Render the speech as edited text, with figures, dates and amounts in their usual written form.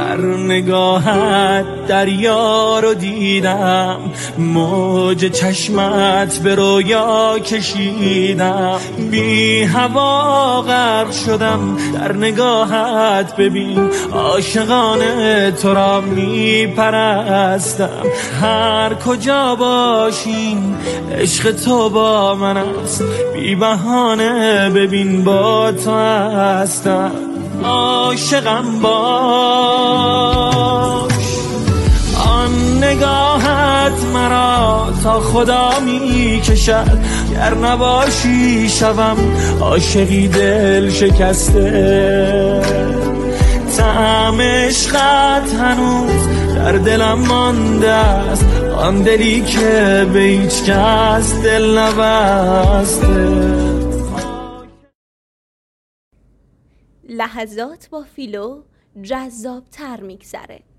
در نگاهت دریا رو دیدم، موج چشمت به رویا کشیدم، بی هوا غرق شدم در نگاهت، ببین عاشقانه تو را میپرستم، هر کجا باشیم عشق تو با من است، بی بهانه ببین با تو هستم، عاشقم باش. آن نگاهت مرا تا خدا می کشد، گر نباشی شوم عاشقی دل شکسته، طعم عشقت هنوز در دلم مانده است، آن دلی که به هیچ کس دل نبسته. لحظات با فیلو جذاب تر میگذره.